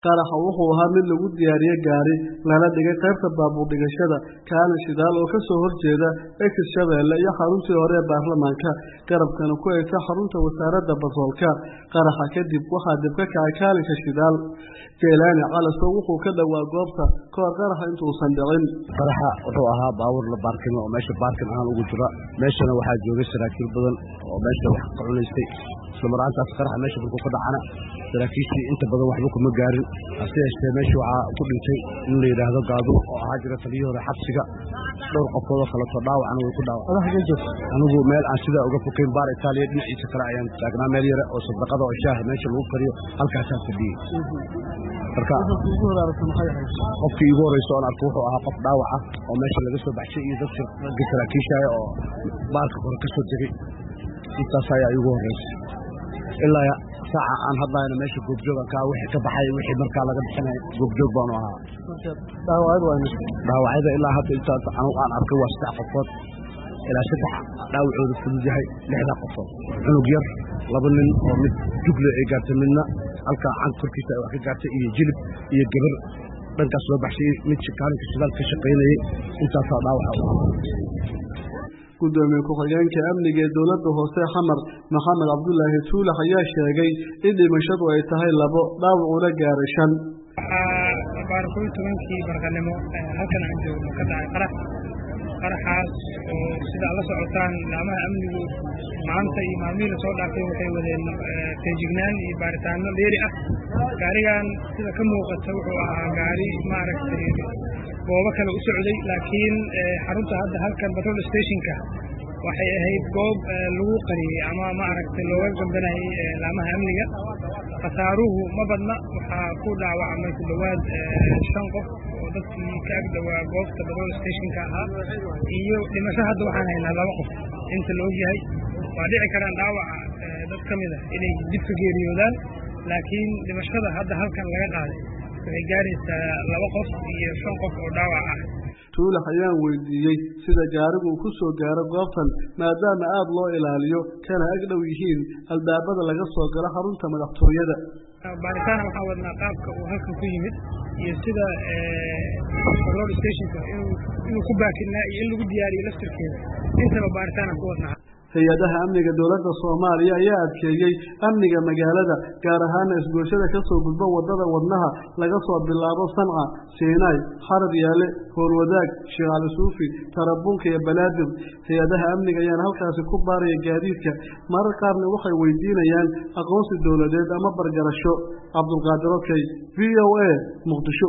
qaraxa wuxuu ahaa mid lagu diyaariyay gaari lana dhigay qaybta baabuur dhigashada kaana shidaal oo ka soo horjeeda Shabeelle iyo xaruntii hore ee baarlamaanka garabkana ku eegta xarunta wasaaradda batroolka qaraxa kadib waxaa dib ka kacay kaalinka shidaal Jeelaani Calaso wuxuu ka dhawaa goobta koox qaraxa intuusan dhicin qaraxa wuxuu ahaa baabuur la baarkin oo meesha baarkin aan ugu jira meeshana waxaa joogay saraakiil badan oo meesha wax ka cunaystay isla markaas qaraxa meesha ku dhacana saraakiishii inta badan waxba kuma gaarin hase yeeshee meesha waxaa ku dhintay in la yiraahdo gaado oo ahaa jira taliyada hore xabsiga dhowr qofood oo kala soo dhaawacana way ku dhaawaceen anigu meel aan sida uga fokeyn baar Itaaliya dhinaciisa kale ayaan taagnaa meel yar oo sadaqada oo shaah meesha lagu kariyo halkaas aan fadhiyay marka qofkii igu horeyso aan arko wuxuu ahaa qof dhaawac ah oo meesha laga soo baxshay iyo dadka saraakiisha oo baarka hore ka soo degay intaas ayaa igu horeysay ilaa saaca aan hadlayna meesha goobjooga ka wixii ka baxay wixii markaa laga bixinay goobjoog baan ahaa dhaawacada ilaa hadda intaas aan arkay waa 3 qofood ilaa 3 dhaawacooda fudud yahay 6 qofood cunug yar 2 nin oo mid jugle ay gaartay midna halka aan korkiisa wax ka gaartay iyo jilib iyo gabar dhankaas loo baxshay mid shaqaalinka shidaal ka shaqeynayay intaas dhaawac gudoomiye ku-xigeenka amniga ee dawladda hoose Xamar Maxamed Cabdullaahi Tuulax ayaa sheegay in dhimashadu ay tahay 2 dhaawacuna gaaray 5 baarkood 10kii barqanimo halkan aan joogno ka dhacay qaraxaas oo sida la socotaan laamaha amnigu maanta iyo maamulka soo dhaafay waxay wadeen feejignaan iyo baaritaano dheeri ah gaarigan sida ka muuqata wuxuu ahaa gaari maaragtay goobo kale u socday laakiin xarunta hadda halkan petrol stationka waxay ahayd goob lagu qariyay ama maaragtay looga gambanayay laamaha amniga khasaaruhu ma badna waxaa ku dhaawacmay ku dhawaad 5 qof oo dadkii ka ag dhawaa goobta petrol stationka ah iyo dhimasho hadda waxaan haynaa 2 qof inta la ogyahay waa dhici karaan dhaawaca dad kamid ah inay dib ka geeriyoodaan laakiin dhimashada hadda halkan laga qaaday waxay gaaraysaa 2 qof iyo 5 qof oo dhaawac ah Tuulax ayaan weydiiyay sida gaarigu ku soo gaaro goobtan maadaama aad loo ilaaliyo kana ag dhow yihiin albaabada laga soo galo xarunta madaxtooyada baaritaan waxaa wadnaa qaabka uu halkan ku yimid iyo sida petrol stationka inuu ku baakinaa iyo in lagu diyaariyo laftirkeeda intaba baaritaan ku wadnaa hay'adaha amniga dawladda Soomaaliya ayaa adkeeyay amniga magaalada gaar ahaan isgoyshada ka soo gudba wadada wadnaha laga soo bilaabo Sanca Siinay Xarad Yaale Howlwadaag Sheekh Suufi Tarabunka iyo Balaadir hay'adaha amniga ayaa halkaas ku baaraya gaadiidka marar qaarna waxay weydiinayaan aqoonsi dawladeed ama bargarasho Cabdulqaadir VOA Muqdisho